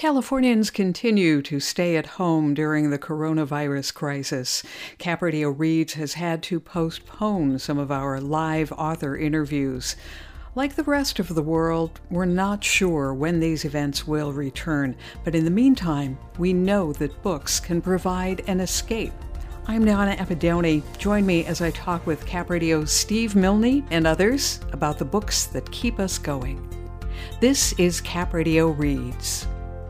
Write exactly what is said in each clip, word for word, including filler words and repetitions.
Californians continue to stay at home during the coronavirus crisis. Cap Radio Reads has had to postpone some of our live author interviews. Like the rest of the world, we're not sure when these events will return, but in the meantime, we know that books can provide an escape. I'm Donna Appadoni. Join me as I talk with Cap Radio's Steve Milne and others about the books that keep us going. This is Cap Radio Reads.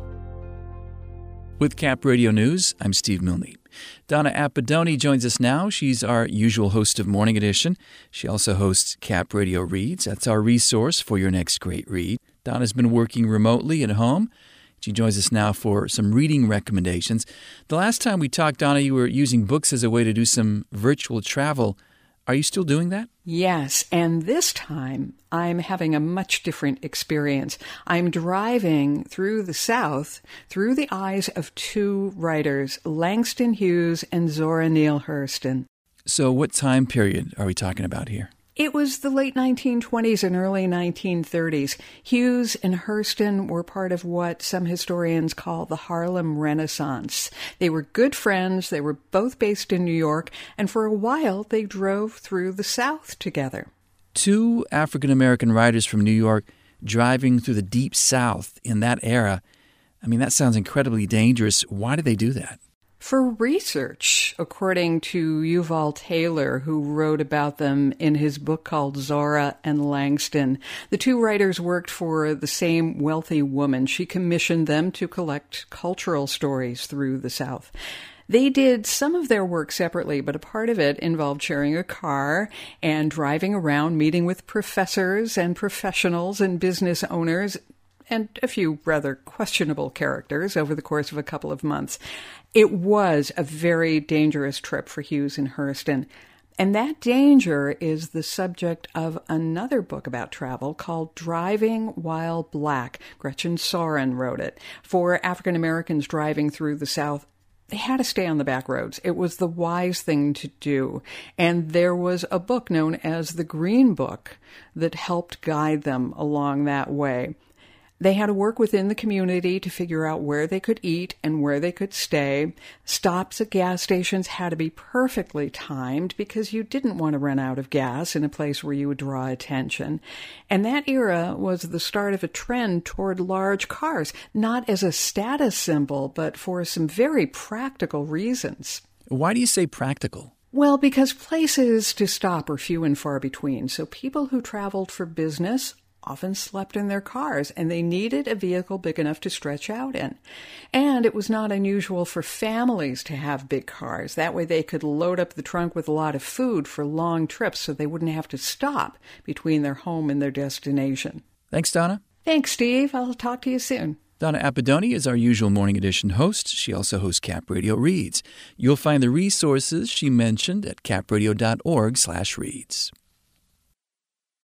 With Cap Radio News, I'm Steve Milne. Donna Appadoni joins us now. She's our usual host of Morning Edition. She also hosts Cap Radio Reads. That's our resource for your next great read. Donna's been working remotely at home. She joins us now for some reading recommendations. The last time we talked, Donna, you were using books as a way to do some virtual travel. Are you still doing that? Yes, and this time I'm having a much different experience. I'm driving through the South through the eyes of two writers, Langston Hughes and Zora Neale Hurston. So what time period are we talking about here? It was the late nineteen twenties and early nineteen thirties. Hughes and Hurston were part of what some historians call the Harlem Renaissance. They were good friends, they were both based in New York, and for a while they drove through the South together. Two African-American writers from New York driving through the Deep South in that era. I mean, that sounds incredibly dangerous. Why did they do that? For research, according to Yuval Taylor, who wrote about them in his book called Zora and Langston. The two writers worked for the same wealthy woman. She commissioned them to collect cultural stories through the South. They did some of their work separately, but a part of it involved sharing a car and driving around, meeting with professors and professionals and business owners, and a few rather questionable characters over the course of a couple of months. It was a very dangerous trip for Hughes and Hurston. And that danger is the subject of another book about travel called Driving While Black. Gretchen Soren wrote it. For African Americans driving through the South, they had to stay on the back roads. It was the wise thing to do. And there was a book known as the Green Book that helped guide them along that way. They had to work within the community to figure out where they could eat and where they could stay. Stops at gas stations had to be perfectly timed because you didn't want to run out of gas in a place where you would draw attention. And that era was the start of a trend toward large cars, not as a status symbol, but for some very practical reasons. Why do you say practical? Well, because places to stop are few and far between. So people who traveled for business often slept in their cars, and they needed a vehicle big enough to stretch out in. And it was not unusual for families to have big cars. That way they could load up the trunk with a lot of food for long trips so they wouldn't have to stop between their home and their destination. Thanks, Donna. Thanks, Steve. I'll talk to you soon. Donna Appadoni is our usual Morning Edition host. She also hosts Cap Radio Reads. You'll find the resources she mentioned at capradio dot org slash reads.